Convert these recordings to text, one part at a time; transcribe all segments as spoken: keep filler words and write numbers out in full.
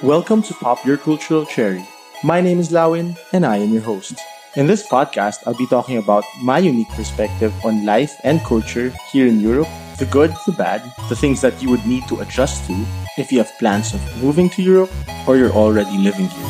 Welcome to Pop Your Cultural Cherry. My name is Lawin, and I am your host. In this podcast, I'll be talking about my unique perspective on life and culture here in Europe, the good, the bad, the things that you would need to adjust to if you have plans of moving to Europe or you're already living here.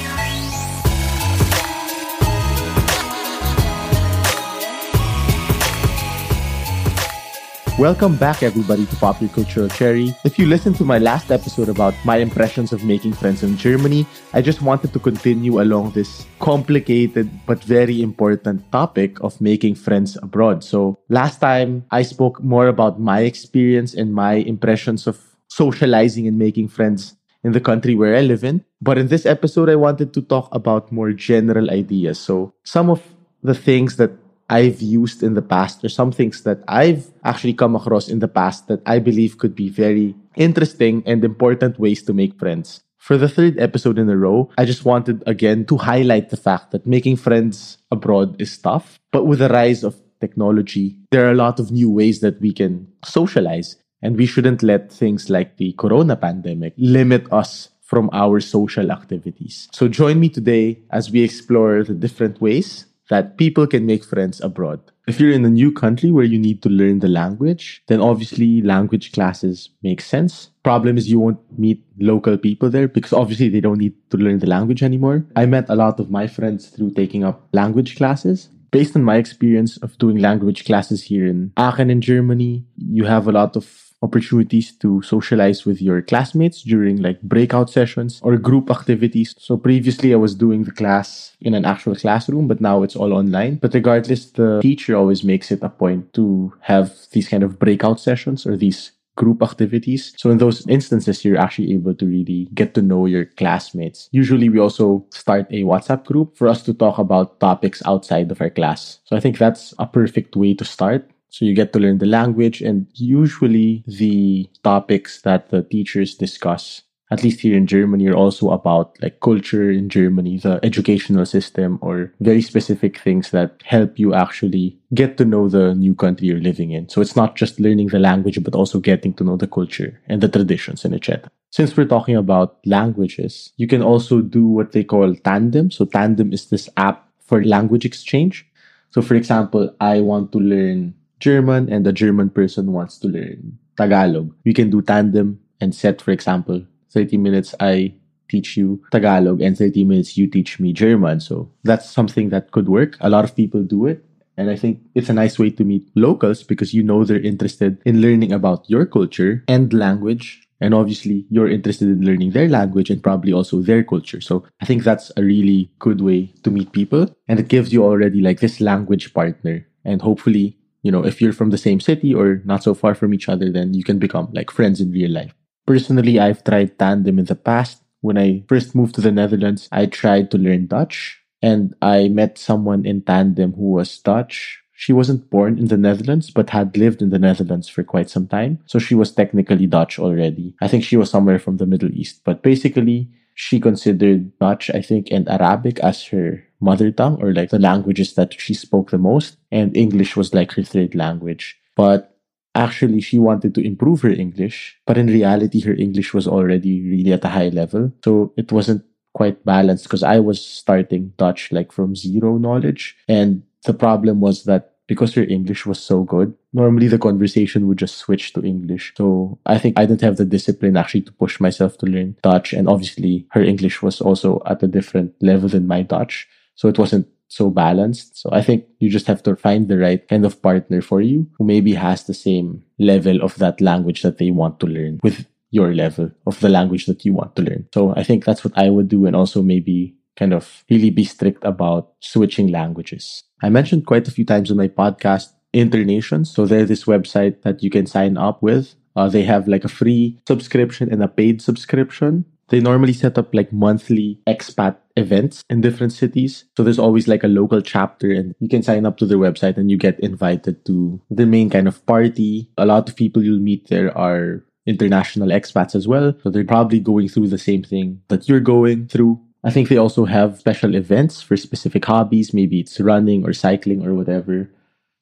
Welcome back, everybody, to Pop Your Cultural Cherry. If you listened to my last episode about my impressions of making friends in Germany, I just wanted to continue along this complicated but very important topic of making friends abroad. So last time, I spoke more about my experience and my impressions of socializing and making friends in the country where I live in. But in this episode, I wanted to talk about more general ideas. So some of the things that I've used in the past, or some things that I've actually come across in the past that I believe could be very interesting and important ways to make friends. For the third episode in a row, I just wanted again to highlight the fact that making friends abroad is tough. But with the rise of technology, there are a lot of new ways that we can socialize. And we shouldn't let things like the corona pandemic limit us from our social activities. So join me today as we explore the different ways that people can make friends abroad. If you're in a new country where you need to learn the language, then obviously language classes make sense. Problem is you won't meet local people there because obviously they don't need to learn the language anymore. I met a lot of my friends through taking up language classes. Based on my experience of doing language classes here in Aachen in Germany, you have a lot of opportunities to socialize with your classmates during like breakout sessions or group activities. So previously I was doing the class in an actual classroom, but now it's all online. But regardless, the teacher always makes it a point to have these kind of breakout sessions or these group activities. So in those instances, you're actually able to really get to know your classmates. Usually we also start a WhatsApp group for us to talk about topics outside of our class. So I think that's a perfect way to start. So you get to learn the language, and usually the topics that the teachers discuss, at least here in Germany, are also about like culture in Germany, the educational system, or very specific things that help you actually get to know the new country you're living in. So it's not just learning the language, but also getting to know the culture and the traditions and et cetera. Since we're talking about languages, you can also do what they call Tandem. So Tandem is this app for language exchange. So for example, I want to learn German and the German person wants to learn Tagalog. We can do Tandem and set, for example, thirty minutes I teach you Tagalog and thirty minutes you teach me German. So that's something that could work. A lot of people do it. And I think it's a nice way to meet locals because you know they're interested in learning about your culture and language. And obviously, you're interested in learning their language and probably also their culture. So I think that's a really good way to meet people. And it gives you already like this language partner. And hopefully, you know, if you're from the same city or not so far from each other, then you can become like friends in real life. Personally, I've tried Tandem in the past. When I first moved to the Netherlands, I tried to learn Dutch. And I met someone in Tandem who was Dutch. She wasn't born in the Netherlands, but had lived in the Netherlands for quite some time. So she was technically Dutch already. I think she was somewhere from the Middle East. But basically, she considered Dutch, I think, and Arabic as her mother tongue, or like the languages that she spoke the most. And English was like her third language. But actually, she wanted to improve her English. But in reality, her English was already really at a high level. So it wasn't quite balanced because I was starting Dutch like from zero knowledge. And the problem was that because her English was so good, normally the conversation would just switch to English. So I think I didn't have the discipline actually to push myself to learn Dutch. And obviously her English was also at a different level than my Dutch. So it wasn't so balanced. So I think you just have to find the right kind of partner for you who maybe has the same level of that language that they want to learn with your level of the language that you want to learn. So I think that's what I would do, and also maybe kind of really be strict about switching languages. I mentioned quite a few times in my podcast Internations. So they're this website that you can sign up with. Uh, they have like a free subscription and a paid subscription. They normally set up like monthly expat events in different cities. So there's always like a local chapter, and you can sign up to their website and you get invited to the main kind of party. A lot of people you'll meet there are international expats as well. So they're probably going through the same thing that you're going through. I think they also have special events for specific hobbies. Maybe it's running or cycling or whatever.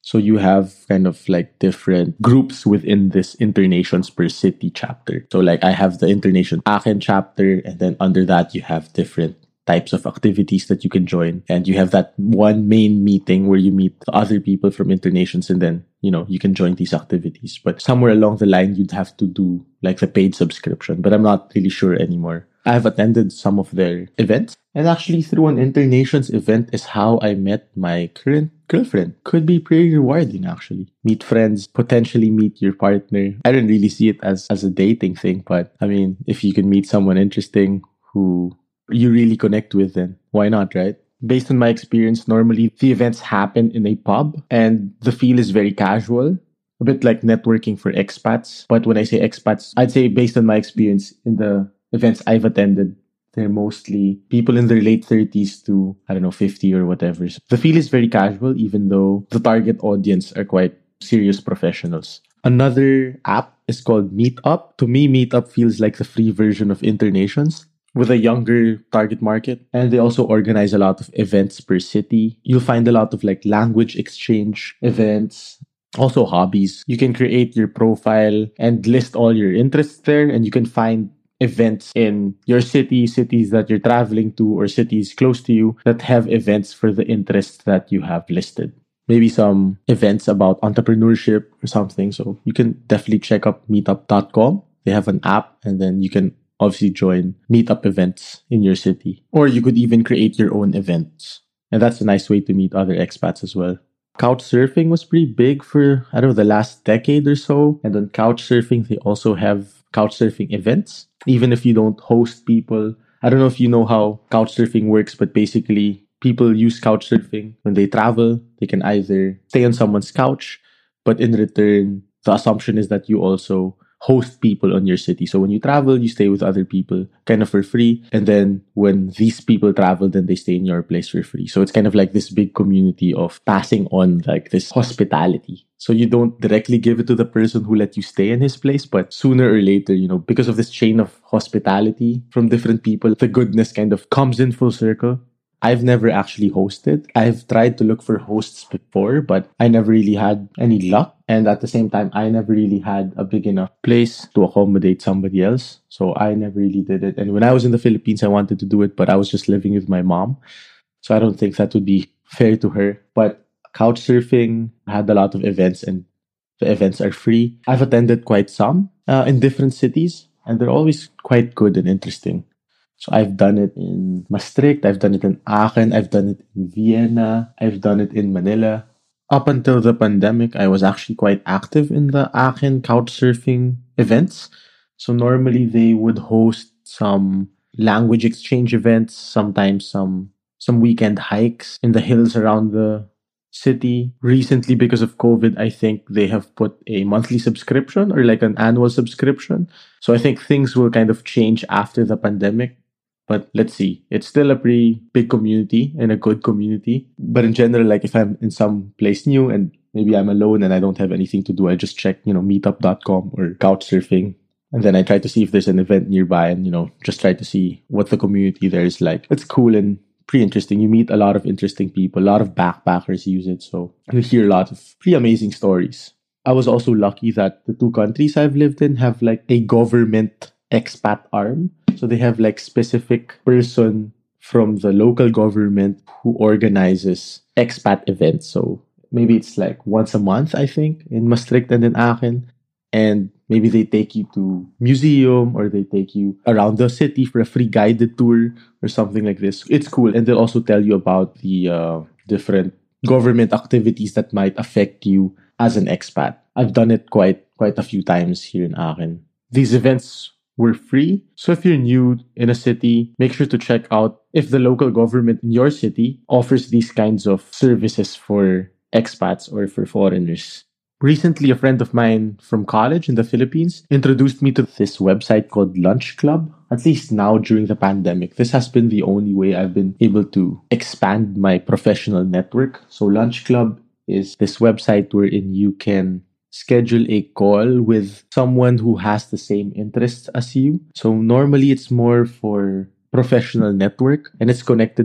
So you have kind of like different groups within this Internations per City chapter. So like I have the Internation Aachen chapter, and then under that you have different types of activities that you can join. And you have that one main meeting where you meet the other people from Internations, and then, you know, you can join these activities. But somewhere along the line, you'd have to do like the paid subscription, but I'm not really sure anymore. I've attended some of their events, and actually through an Internations event is how I met my current girlfriend. Could be pretty rewarding, actually. Meet friends, potentially meet your partner. I didn't really see it as, as a dating thing, but I mean, if you can meet someone interesting who you really connect with, then why not, right? Based on my experience, normally the events happen in a pub and the feel is very casual, a bit like networking for expats. But when I say expats, I'd say based on my experience in the events I've attended, they're mostly people in their late thirties to, I don't know, fifty or whatever. So the feel is very casual, even though the target audience are quite serious professionals. Another app is called Meetup. To me, Meetup feels like the free version of Internations with a younger target market. And they also organize a lot of events per city. You'll find a lot of like language exchange events, also hobbies. You can create your profile and list all your interests there, and you can find events in your city, cities that you're traveling to, or cities close to you that have events for the interests that you have listed. Maybe some events about entrepreneurship or something. So you can definitely check out meetup dot com. They have an app, and then you can obviously join meetup events in your city. Or you could even create your own events. And that's a nice way to meet other expats as well. Couchsurfing was pretty big for, I don't know, the last decade or so. And on Couchsurfing, they also have Couchsurfing events. Even if you don't host people, I don't know if you know how Couchsurfing works, but basically people use Couchsurfing when they travel. They can either stay on someone's couch, but in return, the assumption is that you also host people on your city. So when you travel, you stay with other people kind of for free. And then when these people travel, then they stay in your place for free. So it's kind of like this big community of passing on like this hospitality. So you don't directly give it to the person who let you stay in his place, but sooner or later, you know, because of this chain of hospitality from different people, the goodness kind of comes in full circle. I've never actually hosted. I've tried to look for hosts before, but I never really had any luck. And at the same time, I never really had a big enough place to accommodate somebody else. So I never really did it. And when I was in the Philippines, I wanted to do it, but I was just living with my mom. So I don't think that would be fair to her. But Couchsurfing had a lot of events, and the events are free. I've attended quite some uh, in different cities, and they're always quite good and interesting. So I've done it in Maastricht, I've done it in Aachen, I've done it in Vienna, I've done it in Manila. Up until the pandemic, I was actually quite active in the Aachen Couchsurfing events. So normally they would host some language exchange events, sometimes some some weekend hikes in the hills around the city. Recently, because of COVID, I think they have put a monthly subscription or like an annual subscription. So I think things will kind of change after the pandemic. But let's see. It's still a pretty big community and a good community. But in general, like if I'm in some place new and maybe I'm alone and I don't have anything to do, I just check, you know, meetup dot com or Couchsurfing. And then I try to see if there's an event nearby and, you know, just try to see what the community there is like. It's cool and pretty interesting. You meet a lot of interesting people. A lot of backpackers use it. So you hear a lot of pretty amazing stories. I was also lucky that the two countries I've lived in have like a government expat arm. So they have like specific person from the local government who organizes expat events. So maybe it's like once a month, I think, in Maastricht and in Aachen. And maybe they take you to museum or they take you around the city for a free guided tour or something like this. It's cool. And they'll also tell you about the uh, different government activities that might affect you as an expat. I've done it quite quite a few times here in Aachen. These events were free. So if you're new in a city, make sure to check out if the local government in your city offers these kinds of services for expats or for foreigners. Recently, a friend of mine from college in the Philippines introduced me to this website called Lunch Club. At least now during the pandemic, this has been the only way I've been able to expand my professional network. So Lunch Club is this website wherein you can schedule a call with someone who has the same interests as you. So normally it's more for professional network and it's connected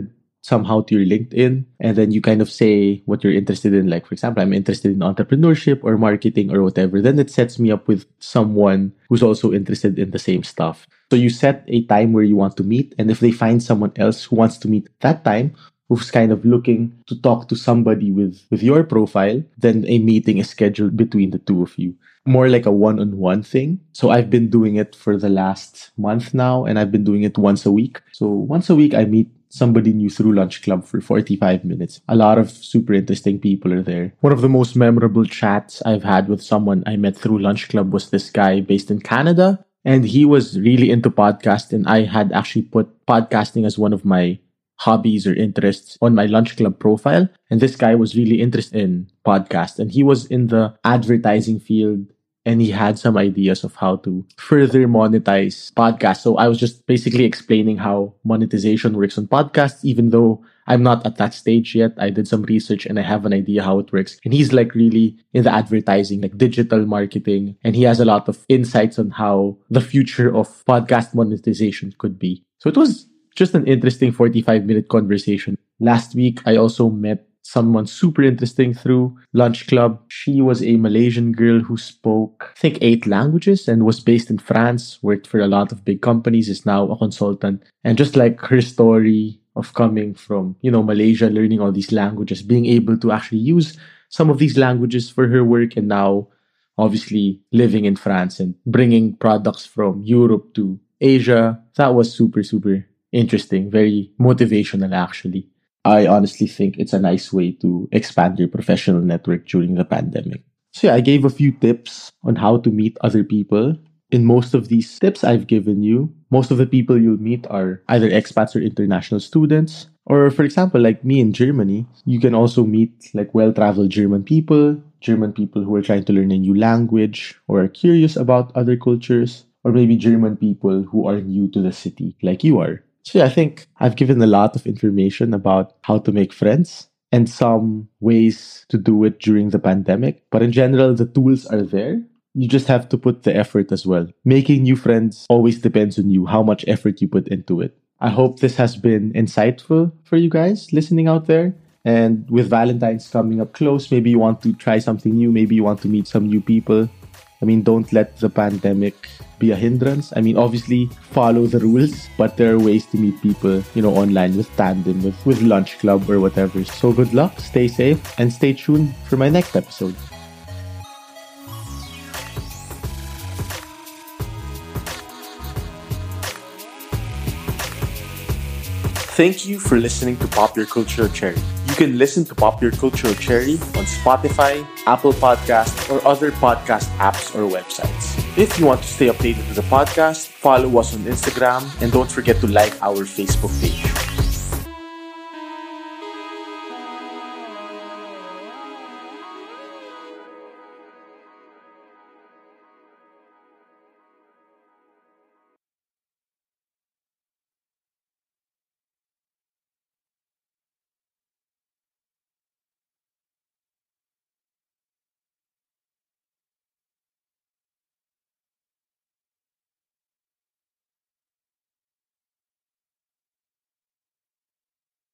somehow to your LinkedIn, and then you kind of say what you're interested in. Like, for example, I'm interested in entrepreneurship or marketing or whatever. Then it sets me up with someone who's also interested in the same stuff. So you set a time where you want to meet, and if they find someone else who wants to meet at that time, who's kind of looking to talk to somebody with, with your profile, then a meeting is scheduled between the two of you. More like a one-on-one thing. So I've been doing it for the last month now, and I've been doing it once a week. So once a week, I meet somebody new through Lunch Club for forty-five minutes. A lot of super interesting people are there. One of the most memorable chats I've had with someone I met through Lunch Club was this guy based in Canada. And he was really into podcast, and I had actually put podcasting as one of my hobbies or interests on my Lunch Club profile. And this guy was really interested in podcasts, and he was in the advertising field, and he had some ideas of how to further monetize podcasts. So I was just basically explaining how monetization works on podcasts, even though I'm not at that stage yet. I did some research and I have an idea how it works. And he's like really in the advertising, like digital marketing. And he has a lot of insights on how the future of podcast monetization could be. So it was just an interesting forty-five minute conversation. Last week, I also met someone super interesting through Lunch Club. She was a Malaysian girl who spoke, I think, eight languages and was based in France, worked for a lot of big companies, is now a consultant. And just like her story of coming from, you know, Malaysia, learning all these languages, being able to actually use some of these languages for her work, and now obviously living in France and bringing products from Europe to Asia. That was super, super interesting, very motivational actually. I honestly think it's a nice way to expand your professional network during the pandemic. So yeah, I gave a few tips on how to meet other people. In most of these tips I've given you, most of the people you'll meet are either expats or international students. Or for example, like me in Germany, you can also meet like well-traveled German people, German people who are trying to learn a new language or are curious about other cultures, or maybe German people who are new to the city like you are. So yeah, I think I've given a lot of information about how to make friends and some ways to do it during the pandemic. But in general, the tools are there. You just have to put the effort as well. Making new friends always depends on you, how much effort you put into it. I hope this has been insightful for you guys listening out there. And with Valentine's coming up close, maybe you want to try something new. Maybe you want to meet some new people. I mean, don't let the pandemic be a hindrance. I mean, obviously, follow the rules, but there are ways to meet people, you know, online with Tandem, with, with Lunch Club or whatever. So good luck, stay safe, and stay tuned for my next episode. Thank you for listening to Pop Your Cultural Cherry. You can listen to Pop Your Cultural Cherry on Spotify, Apple Podcasts, or other podcast apps or websites. If you want to stay updated with the podcast, follow us on Instagram, and don't forget to like our Facebook page.